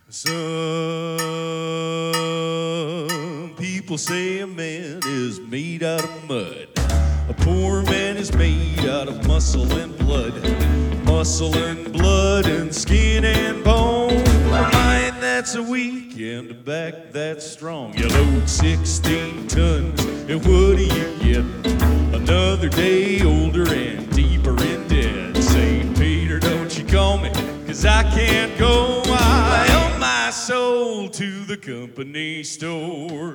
Some people say a man is made out of mud. A poor man is made out of muscle and blood. Muscle and blood and skin and bone. A mind that's weak and a back that's strong. You load 16 tons and what do you get? Another day older and deeper in debt. St. Peter, don't you call me, 'cause I can't go. I owe my soul to the company store.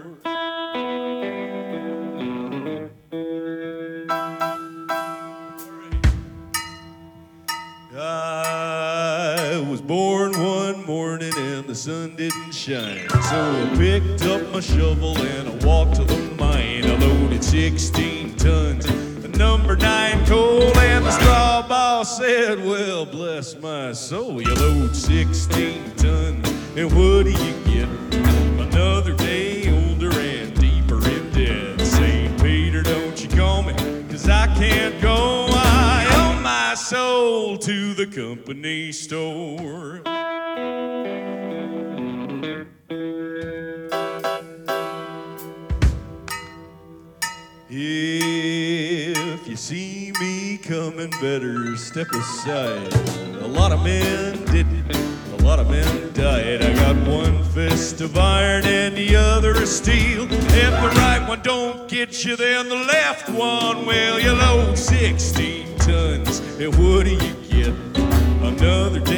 I was born one morning and the sun didn't shine, so I picked up my shovel and I walked to the mine. I loaded 16 tons of number 9 coal, and the straw boss said, well, bless my soul, you load 16 tons, and what do you get? Another day older and deeper in debt. St. Peter, don't you call me, 'cause I can't go. I owe my soul to the company store. If you see me coming, better step aside. A lot of men didn't, a lot of men died. I got one fist of iron and the other of steel. If the right one don't get you, then the left one will. You load 16 tons, and what do you get? Another day